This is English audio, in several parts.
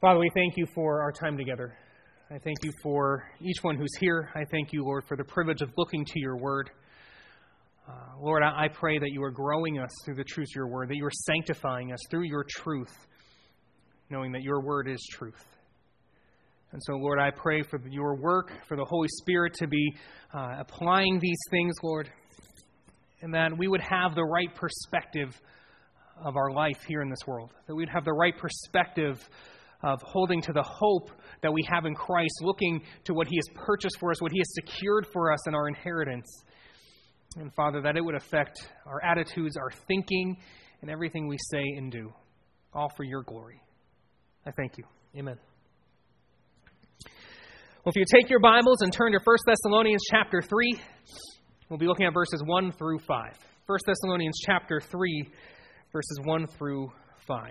Father, we thank you for our time together. I thank you for each one who's here. I thank you, Lord, for the privilege of looking to your word. Lord, I pray that you are growing us through the truths of your word, that you are sanctifying us through your truth, knowing that your word is truth. And so, Lord, I pray for your work, for the Holy Spirit to be applying these things, Lord, and that we would have the right perspective of our life here in this world, that we'd have the right perspective of holding to the hope that we have in Christ, looking to what he has purchased for us, what he has secured for us in our inheritance. And Father, that it would affect our attitudes, our thinking, and everything we say and do, all for your glory. I thank you. Amen. Well, if you take your Bibles and turn to 1 Thessalonians chapter 3, we'll be looking at verses 1 through 5. 1 Thessalonians chapter 3, verses 1 through 5.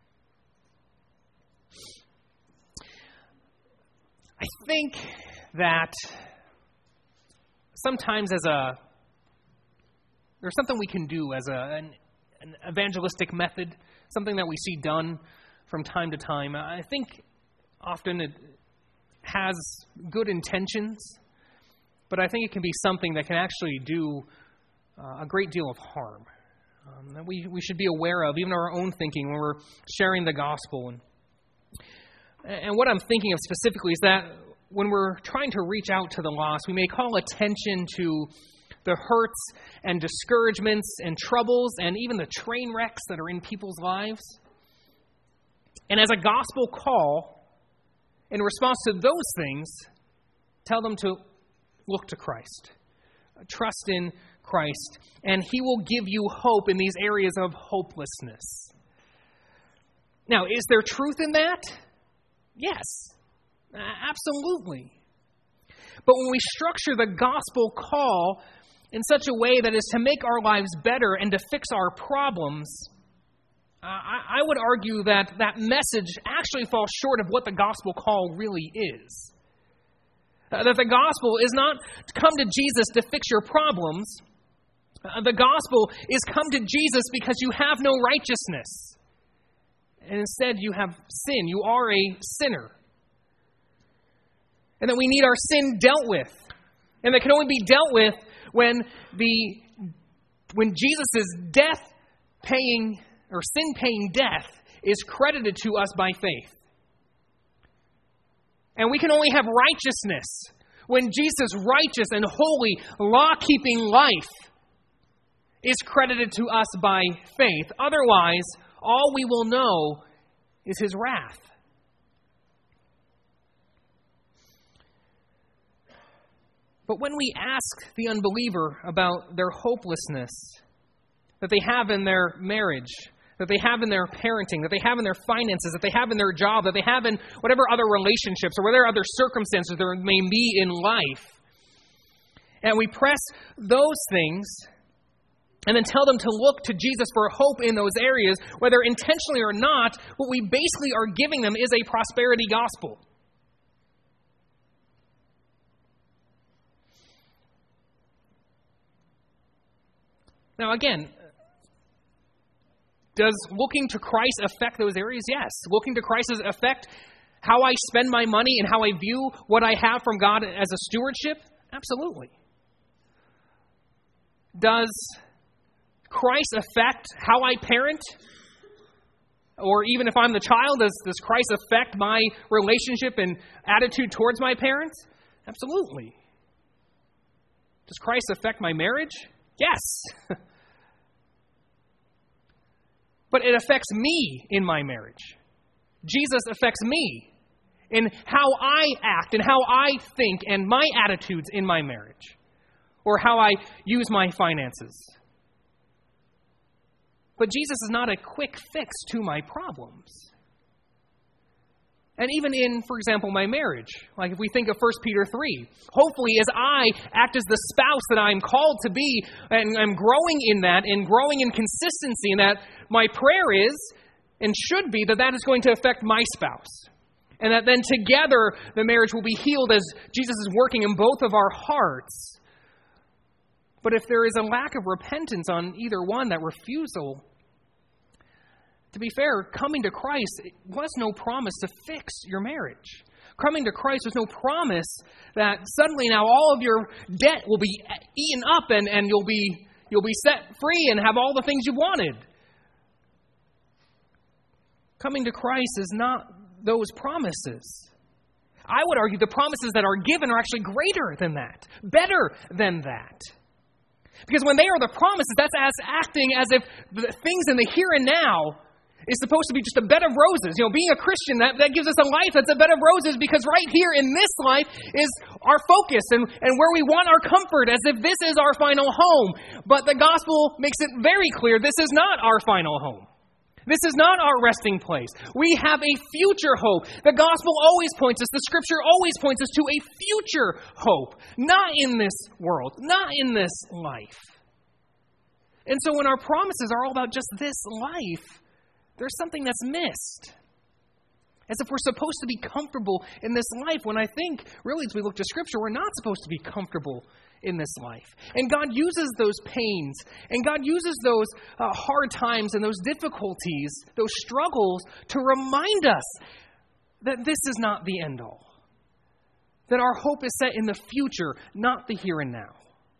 I think that sometimes there's something we can do as an evangelistic method, something that we see done from time to time. I think often it has good intentions, but I think it can be something that can actually do a great deal of harm. That we should be aware of, even our own thinking when we're sharing the gospel. And what I'm thinking of specifically is that when we're trying to reach out to the lost, we may call attention to the hurts and discouragements and troubles and even the train wrecks that are in people's lives. And as a gospel call, in response to those things, tell them to look to Christ. Trust in Christ, and he will give you hope in these areas of hopelessness. Now, is there truth in that? Yes, absolutely. But when we structure the gospel call in such a way that is to make our lives better and to fix our problems, I would argue that that message actually falls short of what the gospel call really is. That the gospel is not to come to Jesus to fix your problems. The gospel is come to Jesus because you have no righteousness. And instead you have sin. You are a sinner. And that we need our sin dealt with. And that can only be dealt with when Jesus' death-paying or sin-paying death is credited to us by faith. And we can only have righteousness when Jesus' righteous and holy, law-keeping life is credited to us by faith. Otherwise, all we will know is his wrath. But when we ask the unbeliever about their hopelessness that they have in their marriage, that they have in their parenting, that they have in their finances, that they have in their job, that they have in whatever other relationships or whatever other circumstances there may be in life, and we press those things and then tell them to look to Jesus for hope in those areas, whether intentionally or not, what we basically are giving them is a prosperity gospel. Now again, does looking to Christ affect those areas? Yes. Looking to Christ does affect how I spend my money and how I view what I have from God as a stewardship? Absolutely. Does Christ affect how I parent? Or even if I'm the child, does Christ affect my relationship and attitude towards my parents? Absolutely. Does Christ affect my marriage? Yes. But it affects me in my marriage. Jesus affects me in how I act and how I think and my attitudes in my marriage, or how I use my finances. But Jesus is not a quick fix to my problems. And even in, for example, my marriage, like if we think of 1 Peter 3, hopefully as I act as the spouse that I'm called to be, and I'm growing in that and growing in consistency, and that my prayer is and should be that is going to affect my spouse. And that then together the marriage will be healed as Jesus is working in both of our hearts. But if there is a lack of repentance on either one, that refusal to be fair, coming to Christ was no promise to fix your marriage. Coming to Christ was no promise that suddenly now all of your debt will be eaten up and you'll be set free and have all the things you wanted. Coming to Christ is not those promises. I would argue the promises that are given are actually greater than that, better than that. Because when they are the promises, that's as acting as if the things in the here and now is supposed to be just a bed of roses. Being a Christian, that gives us a life that's a bed of roses, because right here in this life is our focus and where we want our comfort, as if this is our final home. But the gospel makes it very clear this is not our final home. This is not our resting place. We have a future hope. The gospel always points us, the scripture always points us to a future hope. Not in this world, not in this life. And so when our promises are all about just this life, there's something that's missed. As if we're supposed to be comfortable in this life, when I think, really, as we look to scripture, we're not supposed to be comfortable in this life. And God uses those pains, and God uses those hard times and those difficulties, those struggles, to remind us that this is not the end all. That our hope is set in the future, not the here and now.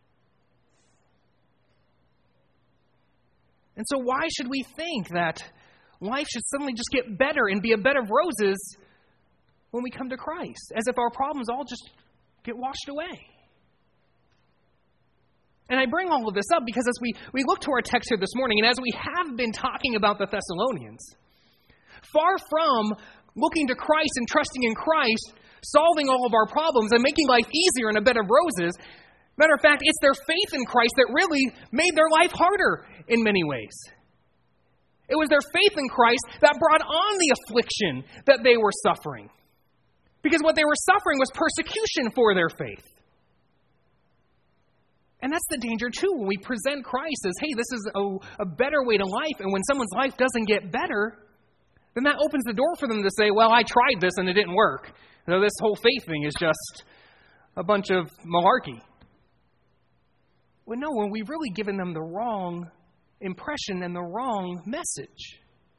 And so why should we think that life should suddenly just get better and be a bed of roses when we come to Christ, as if our problems all just get washed away? And I bring all of this up because as we look to our text here this morning, and as we have been talking about the Thessalonians, far from looking to Christ and trusting in Christ, solving all of our problems and making life easier in a bed of roses, matter of fact, it's their faith in Christ that really made their life harder in many ways. It was their faith in Christ that brought on the affliction that they were suffering. Because what they were suffering was persecution for their faith. And that's the danger, too, when we present Christ as, hey, this is a better way to life, and when someone's life doesn't get better, then that opens the door for them to say, well, I tried this and it didn't work. This whole faith thing is just a bunch of malarkey. Well, no, when we've really given them the wrong impression and the wrong message.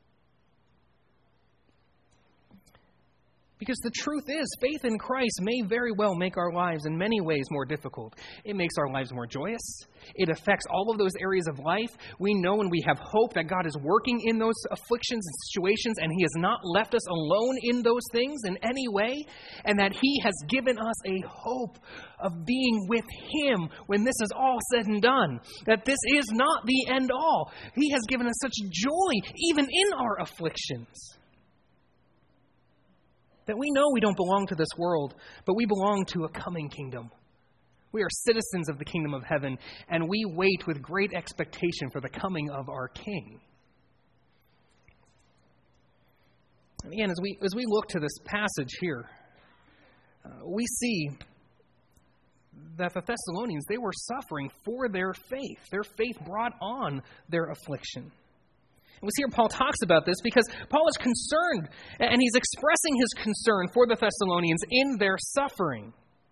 Because the truth is, faith in Christ may very well make our lives in many ways more difficult. It makes our lives more joyous. It affects all of those areas of life. We know and we have hope that God is working in those afflictions and situations, and He has not left us alone in those things in any way, and that He has given us a hope of being with Him when this is all said and done. That this is not the end all. He has given us such joy even in our afflictions. That we know we don't belong to this world, but we belong to a coming kingdom. We are citizens of the kingdom of heaven, and we wait with great expectation for the coming of our King. And again, as we look to this passage here, we see that the Thessalonians, they were suffering for their faith. Their faith brought on their affliction. We see here Paul talks about this because Paul is concerned, and he's expressing his concern for the Thessalonians in their suffering.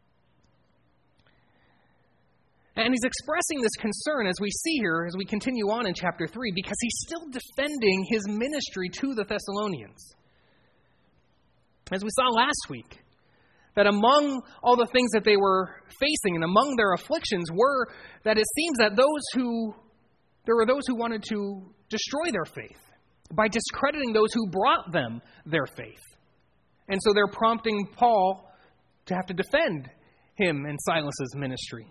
And he's expressing this concern, as we see here, as we continue on in chapter 3, because he's still defending his ministry to the Thessalonians. As we saw last week, that among all the things that they were facing and among their afflictions were that it seems that there were those who wanted to destroy their faith by discrediting those who brought them their faith. And so they're prompting Paul to have to defend him and Silas's ministry.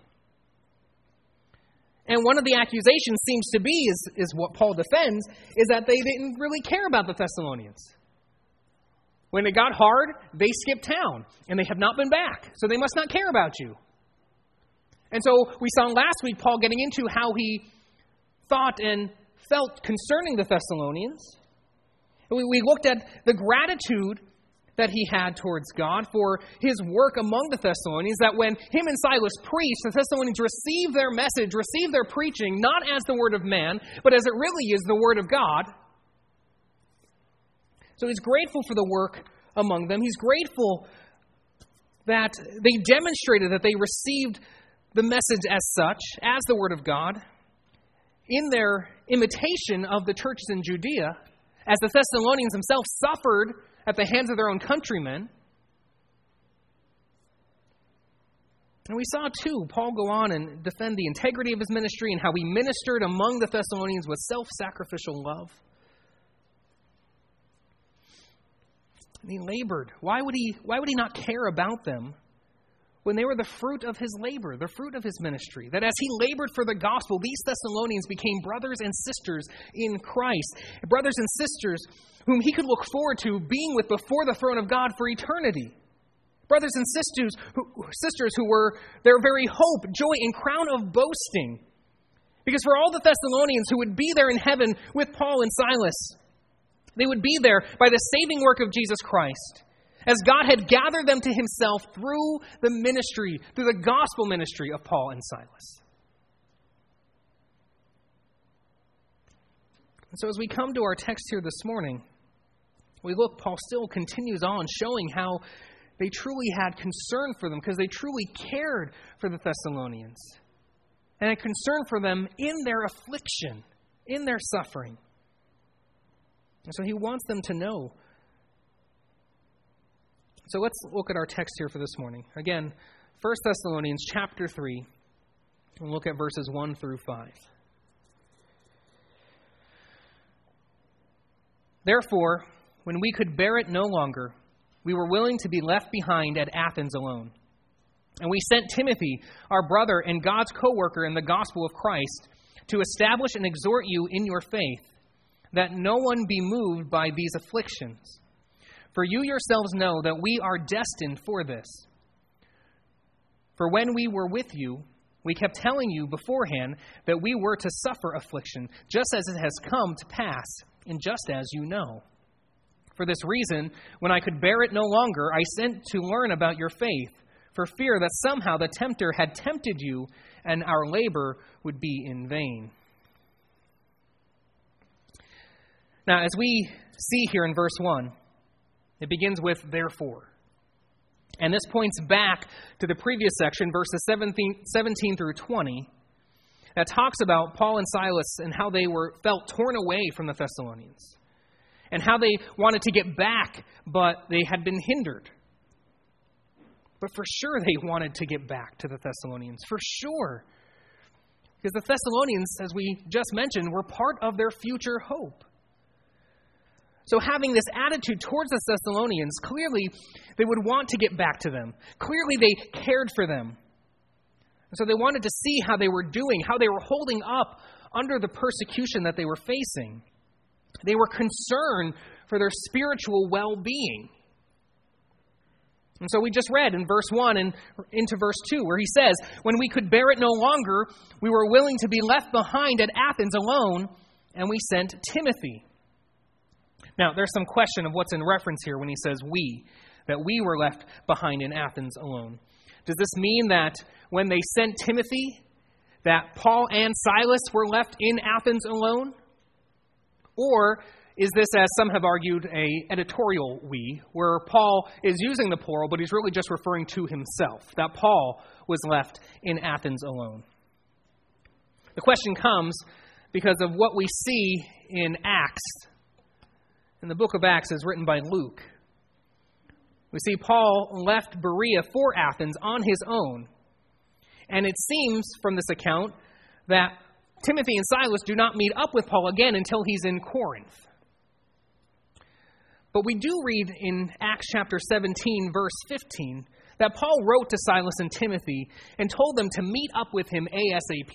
And one of the accusations seems to be, is what Paul defends, is that they didn't really care about the Thessalonians. When it got hard, they skipped town, and they have not been back, so they must not care about you. And so we saw last week Paul getting into how he thought and felt concerning the Thessalonians. We looked at the gratitude that he had towards God for his work among the Thessalonians, that when him and Silas preached, the Thessalonians received their message, received their preaching, not as the word of man, but as it really is the word of God. So he's grateful for the work among them. He's grateful that they demonstrated that they received the message as such, as the word of God, in their imitation of the churches in Judea, as the Thessalonians themselves suffered at the hands of their own countrymen. And we saw, too, Paul go on and defend the integrity of his ministry and how he ministered among the Thessalonians with self-sacrificial love. And he labored. Why would he not care about them when they were the fruit of his labor, the fruit of his ministry? That as he labored for the gospel, these Thessalonians became brothers and sisters in Christ. Brothers and sisters whom he could look forward to being with before the throne of God for eternity. Brothers and sisters who were their very hope, joy, and crown of boasting. Because for all the Thessalonians who would be there in heaven with Paul and Silas, they would be there by the saving work of Jesus Christ, as God had gathered them to himself through the ministry, through the gospel ministry of Paul and Silas. And so as we come to our text here this morning, we look, Paul still continues on showing how they truly had concern for them, because they truly cared for the Thessalonians and had concern for them in their affliction, in their suffering. And so he wants them to know. So let's look at our text here for this morning. Again, 1 Thessalonians chapter 3, and look at verses 1 through 5. Therefore, when we could bear it no longer, we were willing to be left behind at Athens alone. And we sent Timothy, our brother and God's co-worker in the gospel of Christ, to establish and exhort you in your faith, that no one be moved by these afflictions. For you yourselves know that we are destined for this. For when we were with you, we kept telling you beforehand that we were to suffer affliction, just as it has come to pass, and just as you know. For this reason, when I could bear it no longer, I sent to learn about your faith, for fear that somehow the tempter had tempted you, and our labor would be in vain. Now, as we see here in verse 1, it begins with therefore. And this points back to the previous section, verses 17 through 20, that talks about Paul and Silas and how they felt torn away from the Thessalonians, and how they wanted to get back, but they had been hindered. But for sure they wanted to get back to the Thessalonians, for sure. Because the Thessalonians, as we just mentioned, were part of their future hope. So having this attitude towards the Thessalonians, clearly they would want to get back to them. Clearly they cared for them. And so they wanted to see how they were doing, how they were holding up under the persecution that they were facing. They were concerned for their spiritual well-being. And so we just read in verse 1 and into verse 2 where he says, when we could bear it no longer, we were willing to be left behind at Athens alone, and we sent Timothy. Now, there's some question of what's in reference here when he says we, that we were left behind in Athens alone. Does this mean that when they sent Timothy, that Paul and Silas were left in Athens alone? Or is this, as some have argued, a editorial we, where Paul is using the plural, but he's really just referring to himself, that Paul was left in Athens alone? The question comes because of what we see in Acts. In the book of Acts is written by Luke. We see Paul left Berea for Athens on his own. And it seems from this account that Timothy and Silas do not meet up with Paul again until he's in Corinth. But we do read in Acts chapter 17, verse 15, that Paul wrote to Silas and Timothy and told them to meet up with him ASAP.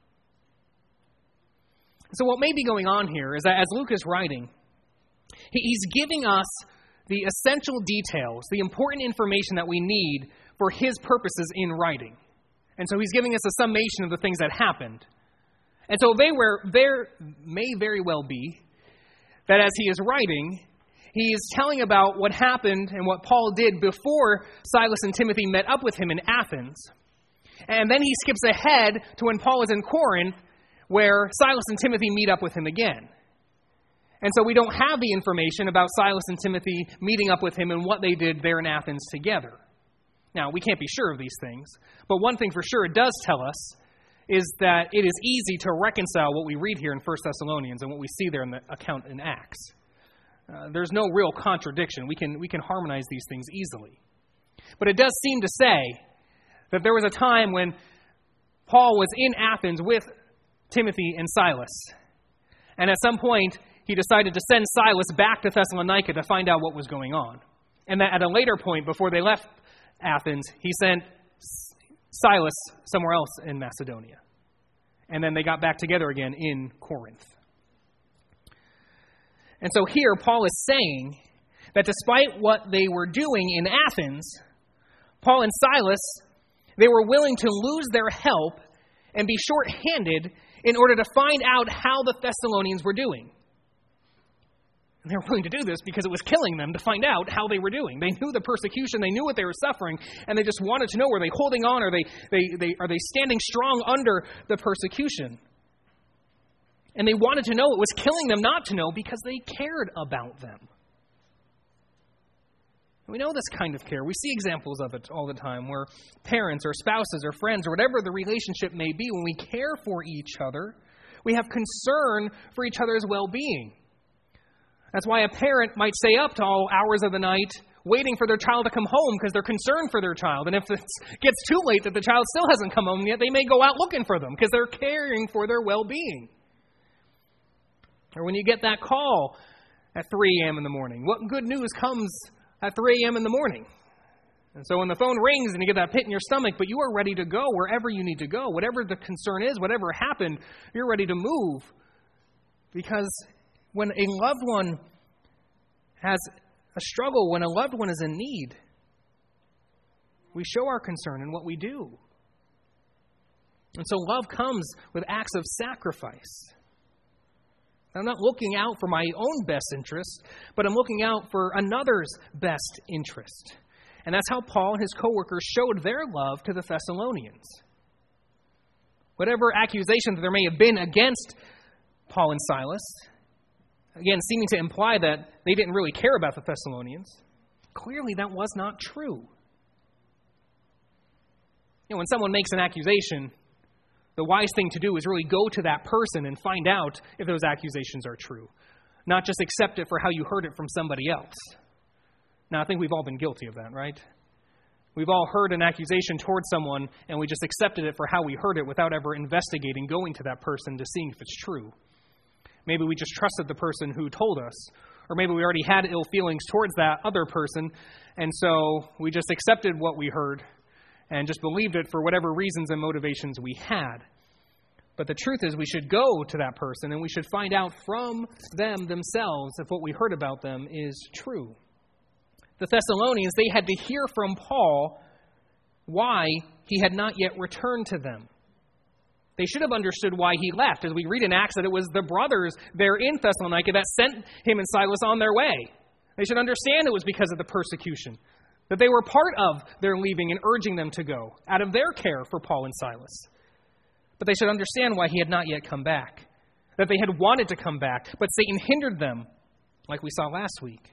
So what may be going on here is that as Luke is writing, he's giving us the essential details, the important information that we need for his purposes in writing. And so he's giving us a summation of the things that happened. And so there may very well be that as he is writing, he is telling about what happened and what Paul did before Silas and Timothy met up with him in Athens. And then he skips ahead to when Paul is in Corinth, where Silas and Timothy meet up with him again. And so we don't have the information about Silas and Timothy meeting up with him and what they did there in Athens together. Now, we can't be sure of these things, but one thing for sure it does tell us is that it is easy to reconcile what we read here in 1 Thessalonians and what we see there in the account in Acts. There's no real contradiction. We can harmonize these things easily. But it does seem to say that there was a time when Paul was in Athens with Timothy and Silas. And at some point, he decided to send Silas back to Thessalonica to find out what was going on. And that at a later point, before they left Athens, he sent Silas somewhere else in Macedonia. And then they got back together again in Corinth. And so here, Paul is saying that despite what they were doing in Athens, Paul and Silas, they were willing to lose their help and be short-handed in order to find out how the Thessalonians were doing. And they were willing to do this because it was killing them to find out how they were doing. They knew the persecution, they knew what they were suffering, and they just wanted to know, were they holding on, are they standing strong under the persecution? And they wanted to know. It was killing them not to know because they cared about them. We know this kind of care. We see examples of it all the time where parents or spouses or friends or whatever the relationship may be, when we care for each other, we have concern for each other's well-being. That's why a parent might stay up to all hours of the night waiting for their child to come home because they're concerned for their child. And if it gets too late that the child still hasn't come home yet, they may go out looking for them because they're caring for their well-being. Or when you get that call at 3 a.m. in the morning, what good news comes at 3 a.m. in the morning? And so when the phone rings and you get that pit in your stomach, but you are ready to go wherever you need to go, whatever the concern is, whatever happened, you're ready to move. Because when a loved one has a struggle, when a loved one is in need, we show our concern in what we do. And so love comes with acts of sacrifice. I'm not looking out for my own best interest, but I'm looking out for another's best interest. And that's how Paul and his co-workers showed their love to the Thessalonians. Whatever accusations there may have been against Paul and Silas, again, seeming to imply that they didn't really care about the Thessalonians, clearly that was not true. When someone makes an accusation, the wise thing to do is really go to that person and find out if those accusations are true. Not just accept it for how you heard it from somebody else. Now, I think we've all been guilty of that, right? We've all heard an accusation towards someone, and we just accepted it for how we heard it without ever investigating, going to that person to seeing if it's true. Maybe we just trusted the person who told us. Or maybe we already had ill feelings towards that other person, and so we just accepted what we heard and just believed it for whatever reasons and motivations we had. But the truth is we should go to that person and we should find out from them themselves if what we heard about them is true. The Thessalonians, they had to hear from Paul why he had not yet returned to them. They should have understood why he left. As we read in Acts that it was the brothers there in Thessalonica that sent him and Silas on their way. They should understand it was because of the persecution, that they were part of their leaving and urging them to go out of their care for Paul and Silas. But they should understand why he had not yet come back, that they had wanted to come back, but Satan hindered them, like we saw last week.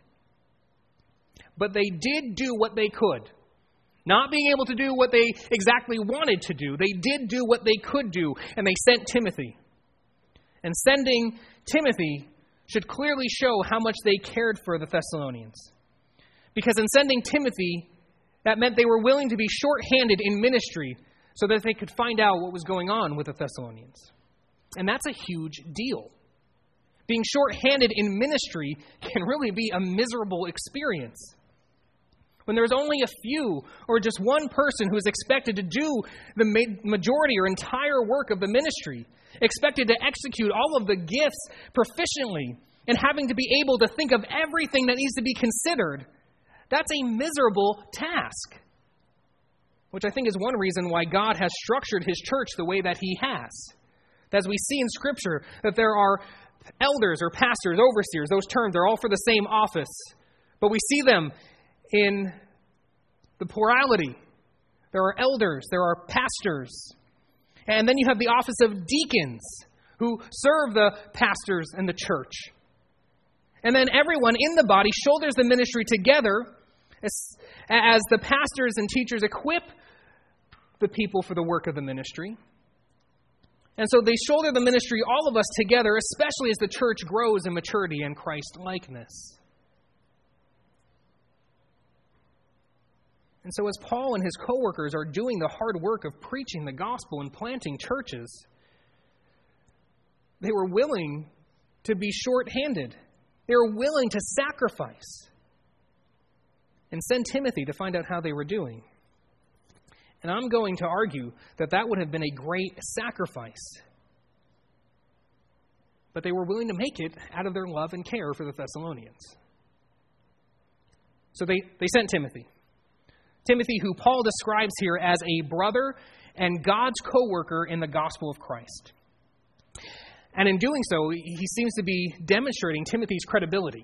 But they did do what they could. Not being able to do what they exactly wanted to do, they did do what they could do, and they sent Timothy. And sending Timothy should clearly show how much they cared for the Thessalonians. Because in sending Timothy, that meant they were willing to be short-handed in ministry so that they could find out what was going on with the Thessalonians. And that's a huge deal. Being short-handed in ministry can really be a miserable experience. When there's only a few or just one person who is expected to do the majority or entire work of the ministry, expected to execute all of the gifts proficiently, and having to be able to think of everything that needs to be considered, that's a miserable task. Which I think is one reason why God has structured His church the way that He has. As we see in Scripture, that there are elders or pastors, overseers, those terms are all for the same office. But we see them in the plurality. There are elders, there are pastors. And then you have the office of deacons who serve the pastors and the church. And then everyone in the body shoulders the ministry together as the pastors and teachers equip the people for the work of the ministry. And so they shoulder the ministry, all of us together, especially as the church grows in maturity and Christ-likeness. And so as Paul and his co-workers are doing the hard work of preaching the gospel and planting churches, they were willing to be short-handed. They were willing to sacrifice and send Timothy to find out how they were doing. And I'm going to argue that that would have been a great sacrifice. But they were willing to make it out of their love and care for the Thessalonians. So they sent Timothy. Timothy, who Paul describes here as a brother and God's co-worker in the gospel of Christ. And in doing so, he seems to be demonstrating Timothy's credibility.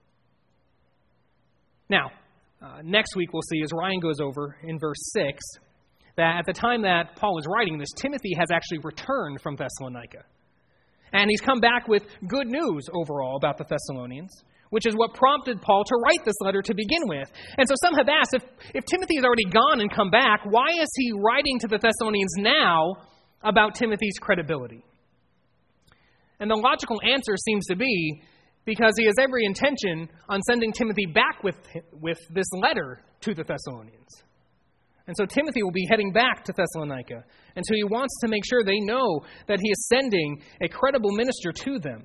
Now, next week we'll see, as Ryan goes over in verse 6, that at the time that Paul is writing this, Timothy has actually returned from Thessalonica. And he's come back with good news overall about the Thessalonians, which is what prompted Paul to write this letter to begin with. And so some have asked, if Timothy has already gone and come back, why is he writing to the Thessalonians now about Timothy's credibility? And the logical answer seems to be because he has every intention on sending Timothy back with this letter to the Thessalonians. And so Timothy will be heading back to Thessalonica. And so he wants to make sure they know that he is sending a credible minister to them.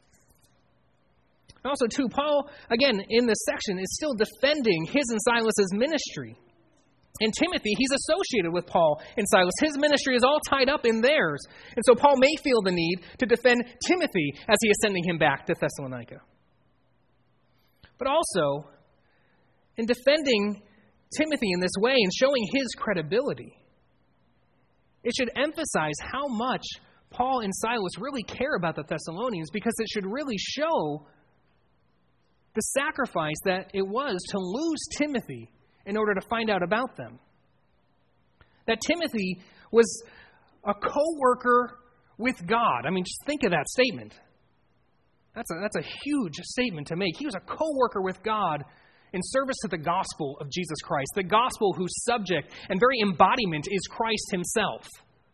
And also, too, Paul, again, in this section, is still defending his and Silas's ministry. And Timothy, he's associated with Paul and Silas. His ministry is all tied up in theirs. And so Paul may feel the need to defend Timothy as he is sending him back to Thessalonica. But also, in defending Timothy in this way and showing his credibility, it should emphasize how much Paul and Silas really care about the Thessalonians, because it should really show the sacrifice that it was to lose Timothy in order to find out about them. That Timothy was a co-worker with God. I mean, just think of that statement. That's a huge statement to make. He was a co-worker with God in service to the gospel of Jesus Christ, the gospel whose subject and very embodiment is Christ himself.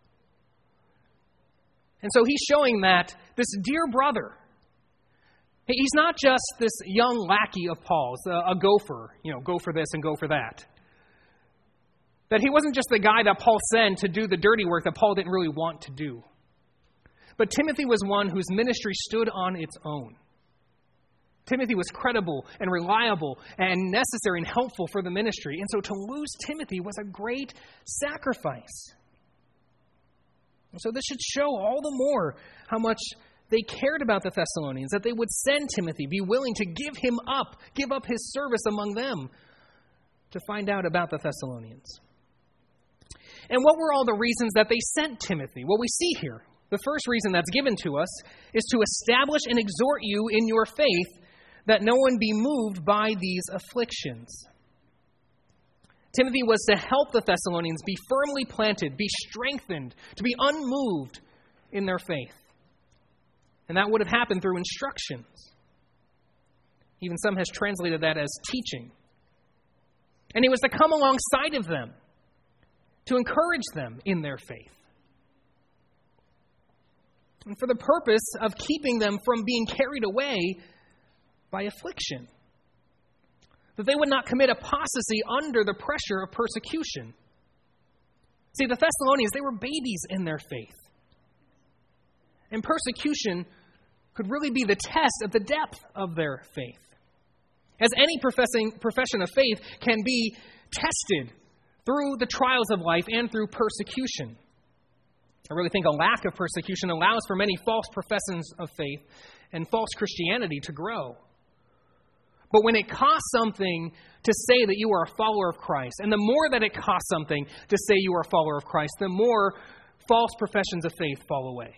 And so he's showing that this dear brother, he's not just this young lackey of Paul's, a gopher, go for this and go for that. That he wasn't just the guy that Paul sent to do the dirty work that Paul didn't really want to do. But Timothy was one whose ministry stood on its own. Timothy was credible and reliable and necessary and helpful for the ministry. And so to lose Timothy was a great sacrifice. And so this should show all the more how much they cared about the Thessalonians, that they would send Timothy, be willing to give him up, give up his service among them to find out about the Thessalonians. And what were all the reasons that they sent Timothy? Well, we see here, the first reason that's given to us is to establish and exhort you in your faith, that no one be moved by these afflictions. Timothy was to help the Thessalonians be firmly planted, be strengthened, to be unmoved in their faith. And that would have happened through instructions. Even some has translated that as teaching. And he was to come alongside of them, to encourage them in their faith. And for the purpose of keeping them from being carried away by affliction. That they would not commit apostasy under the pressure of persecution. See, the Thessalonians, they were babies in their faith. And persecution could really be the test of the depth of their faith. As any profession of faith can be tested through the trials of life and through persecution. I really think a lack of persecution allows for many false professions of faith and false Christianity to grow. But when it costs something to say that you are a follower of Christ, and the more that it costs something to say you are a follower of Christ, the more false professions of faith fall away.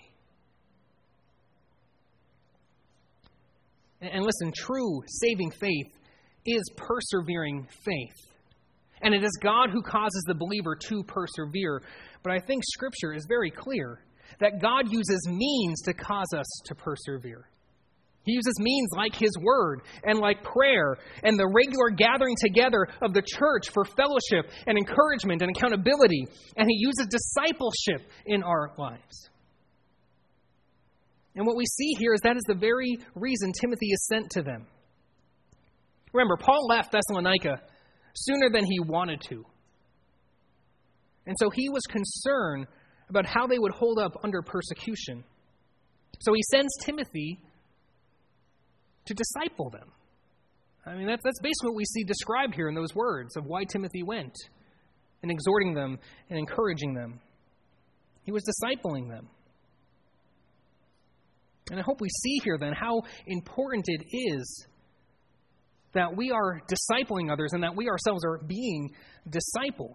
And listen, true saving faith is persevering faith. And it is God who causes the believer to persevere. But I think Scripture is very clear that God uses means to cause us to persevere. He uses means like His Word and like prayer and the regular gathering together of the church for fellowship and encouragement and accountability. And He uses discipleship in our lives. And what we see here is that is the very reason Timothy is sent to them. Remember, Paul left Thessalonica sooner than he wanted to. And so he was concerned about how they would hold up under persecution. So he sends Timothy to disciple them. I mean, that's basically what we see described here in those words of why Timothy went, and exhorting them and encouraging them. He was discipling them. And I hope we see here then how important it is that we are discipling others and that we ourselves are being discipled.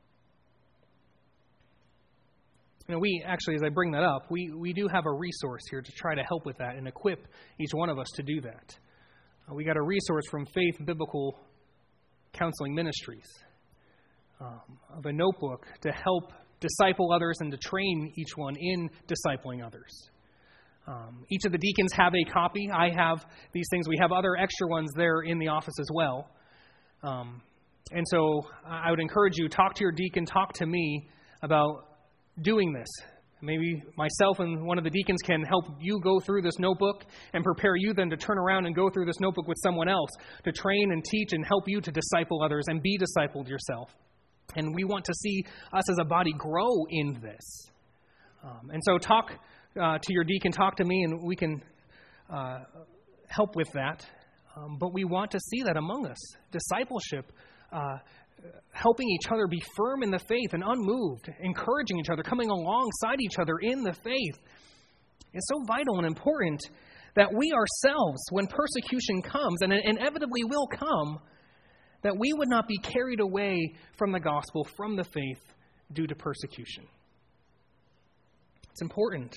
You know, we actually, as I bring that up, we do have a resource here to try to help with that and equip each one of us to do that. We got a resource from Faith Biblical Counseling Ministries of a notebook to help disciple others and to train each one in discipling others. Each of the deacons have a copy. I have these things. We have other extra ones there in the office as well. And so I would encourage you, talk to your deacon, talk to me about doing this. Maybe myself and one of the deacons can help you go through this notebook and prepare you then to turn around and go through this notebook with someone else to train and teach and help you to disciple others and be discipled yourself. And we want to see us as a body grow in this. And so talk to your deacon, talk to me, and we can help with that. But we want to see that among us. Discipleship, helping each other be firm in the faith and unmoved, encouraging each other, coming alongside each other in the faith. It's so vital and important that we ourselves, when persecution comes, and it inevitably will come, that we would not be carried away from the gospel, from the faith, due to persecution. It's important.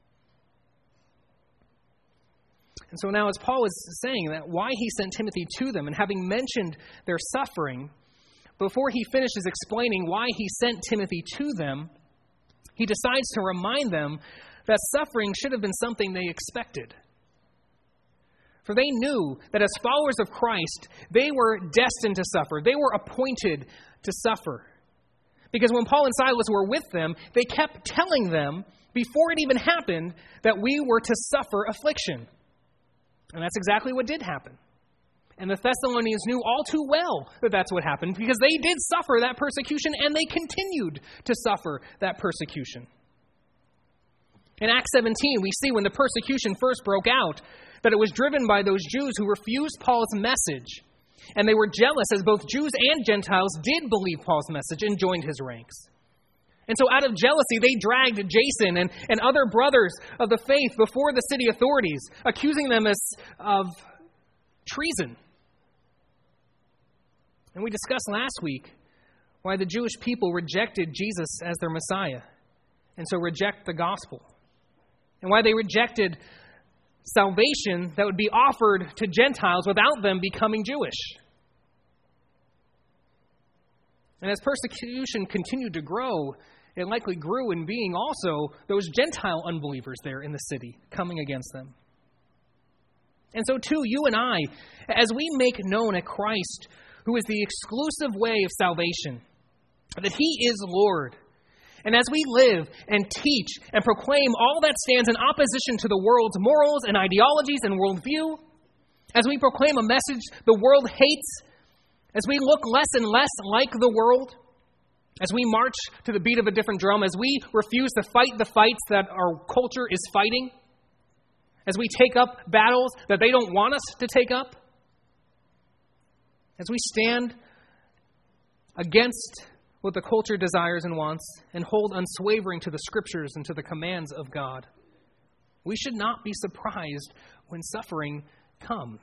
And so now, as Paul is saying that why he sent Timothy to them, and having mentioned their suffering, before he finishes explaining why he sent Timothy to them, he decides to remind them that suffering should have been something they expected. For they knew that as followers of Christ, they were destined to suffer. They were appointed to suffer. Because when Paul and Silas were with them, they kept telling them, before it even happened, that we were to suffer affliction. And that's exactly what did happen. And the Thessalonians knew all too well that that's what happened, because they did suffer that persecution, and they continued to suffer that persecution. In Acts 17, we see when the persecution first broke out, that it was driven by those Jews who refused Paul's message. And they were jealous, as both Jews and Gentiles did believe Paul's message and joined his ranks. And so out of jealousy, they dragged Jason and other brothers of the faith before the city authorities, accusing them of treason. And we discussed last week why the Jewish people rejected Jesus as their Messiah, and so reject the gospel. And why they rejected salvation that would be offered to Gentiles without them becoming Jewish. And as persecution continued to grow, it likely grew in being also those Gentile unbelievers there in the city coming against them. And so too, you and I, as we make known a Christ who is the exclusive way of salvation, that he is Lord, and as we live and teach and proclaim all that stands in opposition to the world's morals and ideologies and worldview, as we proclaim a message the world hates, as we look less and less like the world, as we march to the beat of a different drum, as we refuse to fight the fights that our culture is fighting, as we take up battles that they don't want us to take up, as we stand against what the culture desires and wants and hold unswavering to the Scriptures and to the commands of God, we should not be surprised when suffering comes.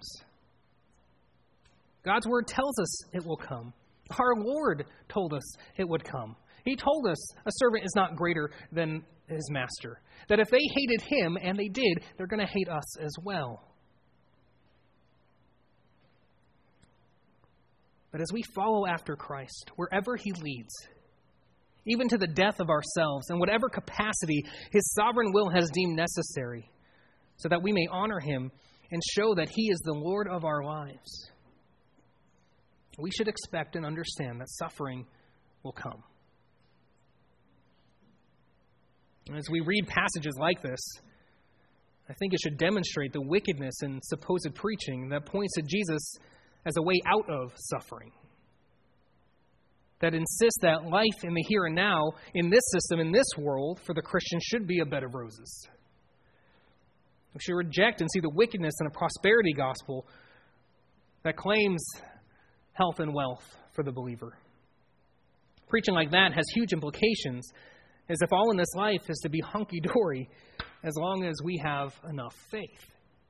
God's Word tells us it will come. Our Lord told us it would come. He told us a servant is not greater than his master. That if they hated him, and they did, they're going to hate us as well. But as we follow after Christ, wherever he leads, even to the death of ourselves, in whatever capacity his sovereign will has deemed necessary, so that we may honor him and show that he is the Lord of our lives, we should expect and understand that suffering will come. And as we read passages like this, I think it should demonstrate the wickedness in supposed preaching that points to Jesus as a way out of suffering. that insists that life in the here and now, in this system, in this world, for the Christian should be a bed of roses. We should reject and see the wickedness in a prosperity gospel that claims health and wealth for the believer. Preaching like that has huge implications, as if all in this life is to be hunky-dory as long as we have enough faith.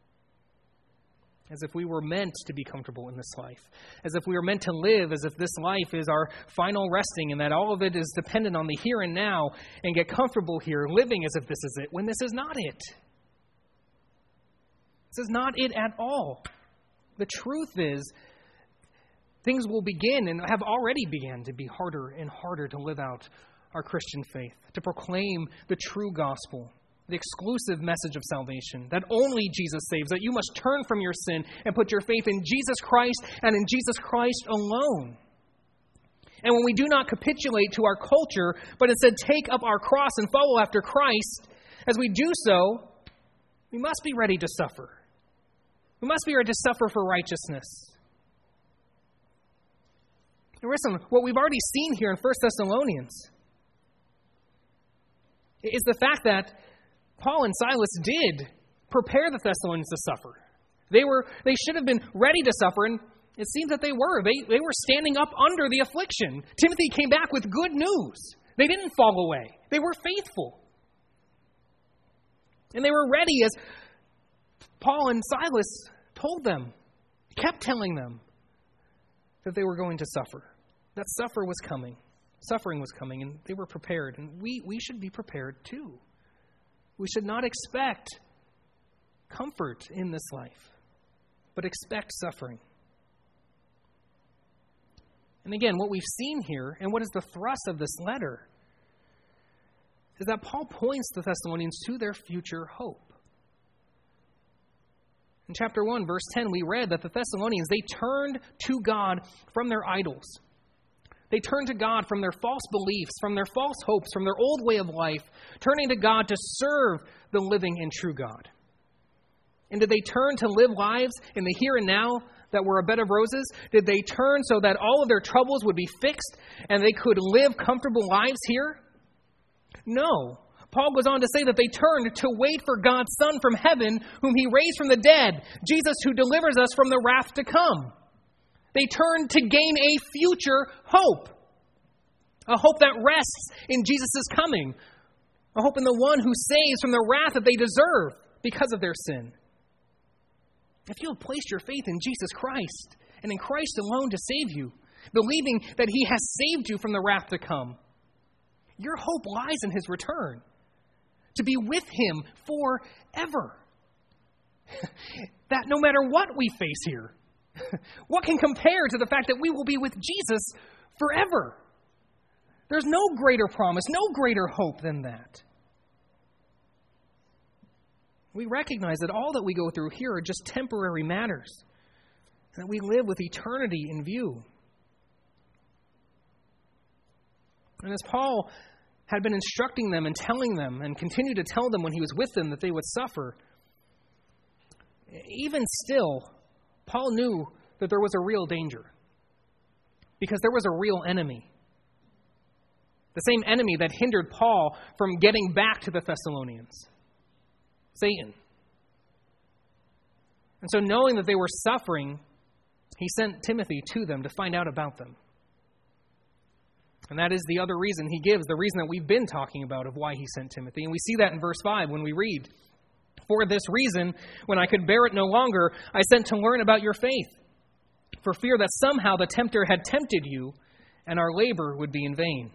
As if we were meant to be comfortable in this life. As if we were meant to live as if this life is our final resting and that all of it is dependent on the here and now and get comfortable here, living as if this is it, when this is not it. This is not it at all. The truth is, things will begin and have already begun to be harder and harder to live out our Christian faith, to proclaim the true gospel, the exclusive message of salvation, that only Jesus saves, that you must turn from your sin and put your faith in Jesus Christ and in Jesus Christ alone. And when we do not capitulate to our culture, but instead take up our cross and follow after Christ, as we do so, we must be ready to suffer. We must be ready to suffer for righteousness. And listen, what we've already seen here in 1 Thessalonians is the fact that Paul and Silas did prepare the Thessalonians to suffer. They should have been ready to suffer, and it seems that they were. They were standing up under the affliction. Timothy came back with good news. They didn't fall away. They were faithful. And they were ready as Paul and Silas told them, kept telling them that they were going to suffer, that suffering was coming, and they were prepared. And we should be prepared too. We should not expect comfort in this life, but expect suffering. And again, what we've seen here, and what is the thrust of this letter, is that Paul points the Thessalonians to their future hope. In chapter 1, verse 10, we read that the Thessalonians, they turned to God from their idols. They turned to God from their false beliefs, from their false hopes, from their old way of life, turning to God to serve the living and true God. And did they turn to live lives in the here and now that were a bed of roses? Did they turn so that all of their troubles would be fixed and they could live comfortable lives here? No. Paul goes on to say that they turned to wait for God's Son from heaven, whom he raised from the dead, Jesus who delivers us from the wrath to come. They turned to gain a future hope, a hope that rests in Jesus' coming, a hope in the one who saves from the wrath that they deserve because of their sin. If you have placed your faith in Jesus Christ and in Christ alone to save you, believing that he has saved you from the wrath to come, your hope lies in his return, to be with him forever. That no matter what we face here, what can compare to the fact that we will be with Jesus forever? There's no greater promise, no greater hope than that. We recognize that all that we go through here are just temporary matters, and that we live with eternity in view. And as Paul had been instructing them and telling them, and continued to tell them when he was with them that they would suffer, even still, Paul knew that there was a real danger, because there was a real enemy. The same enemy that hindered Paul from getting back to the Thessalonians, Satan. And so knowing that they were suffering, he sent Timothy to them to find out about them. And that is the other reason he gives, the reason that we've been talking about of why he sent Timothy. And we see that in verse 5 when we read, "For this reason, when I could bear it no longer, I sent to learn about your faith, for fear that somehow the tempter had tempted you, and our labor would be in vain."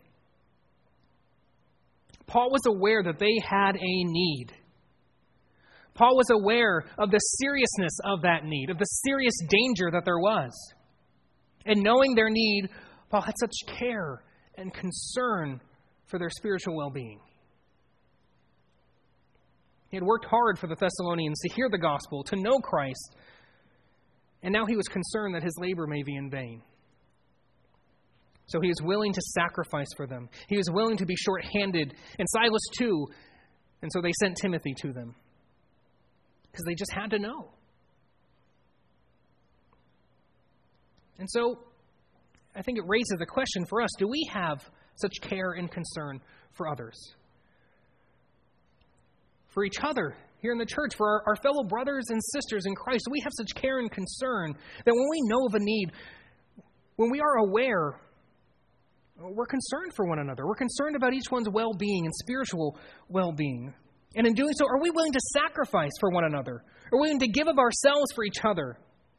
Paul was aware that they had a need. Paul was aware of the seriousness of that need, of the serious danger that there was. And knowing their need, Paul had such care and concern for their spiritual well-being. He had worked hard for the Thessalonians to hear the gospel, to know Christ, and now he was concerned that his labor may be in vain. So he was willing to sacrifice for them. He was willing to be short-handed, and Silas too, and so they sent Timothy to them, because they just had to know. And so, I think it raises the question for us, do we have such care and concern for others? For each other here in the church, for our fellow brothers and sisters in Christ, do we have such care and concern that when we know of a need, when we are aware, we're concerned for one another. We're concerned about each one's well-being and spiritual well-being. And in doing so, are we willing to sacrifice for one another? Are we willing to give of ourselves for each other?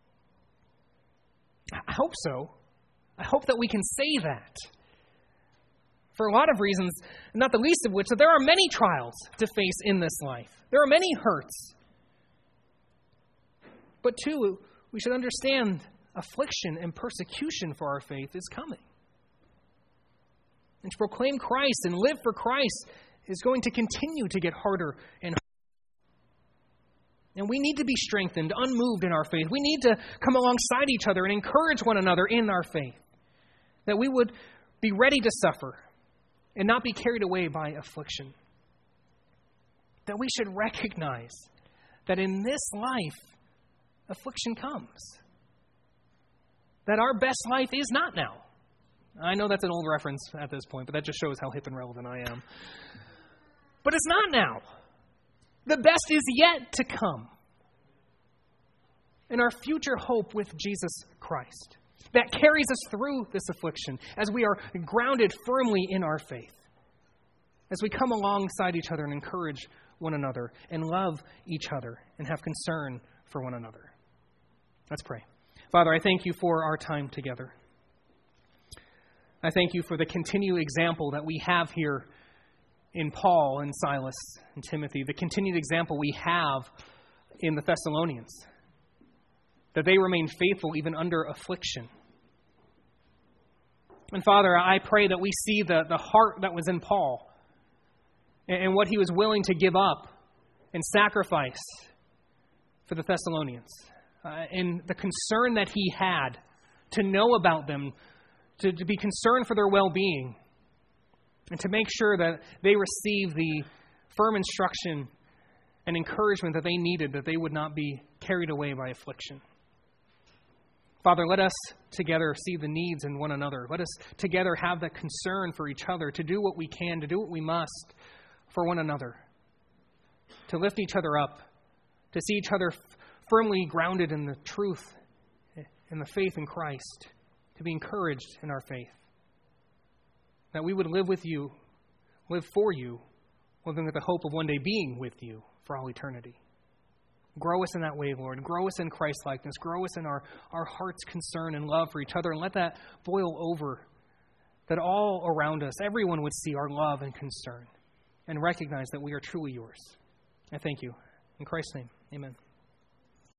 I hope so. I hope that we can say that. For a lot of reasons, not the least of which, that there are many trials to face in this life. There are many hurts. But two, we should understand affliction and persecution for our faith is coming. And to proclaim Christ and live for Christ is going to continue to get harder and harder. And we need to be strengthened, unmoved in our faith. We need to come alongside each other and encourage one another in our faith. That we would be ready to suffer and not be carried away by affliction. That we should recognize that in this life, affliction comes. That our best life is not now. I know that's an old reference at this point, but that just shows how hip and relevant I am. But it's not now. The best is yet to come. And our future hope with Jesus Christ that carries us through this affliction as we are grounded firmly in our faith. As we come alongside each other and encourage one another and love each other and have concern for one another. Let's pray. Father, I thank you for our time together. I thank you for the continued example that we have here in Paul and Silas and Timothy, the continued example we have in the Thessalonians, that they remain faithful even under affliction. And Father, I pray that we see the heart that was in Paul and what he was willing to give up and sacrifice for the Thessalonians, and the concern that he had to know about them, to be concerned for their well-being, and to make sure that they receive the firm instruction and encouragement that they needed, that they would not be carried away by affliction. Father, let us together see the needs in one another. Let us together have that concern for each other, to do what we can, to do what we must for one another, to lift each other up, to see each other firmly grounded in the truth, in the faith in Christ, to be encouraged in our faith. That we would live with you, live for you, living with the hope of one day being with you for all eternity. Grow us in that way, Lord. Grow us in Christ-likeness. Grow us in our heart's concern and love for each other. And let that boil over, that all around us, everyone would see our love and concern and recognize that we are truly yours. I thank you. In Christ's name, amen.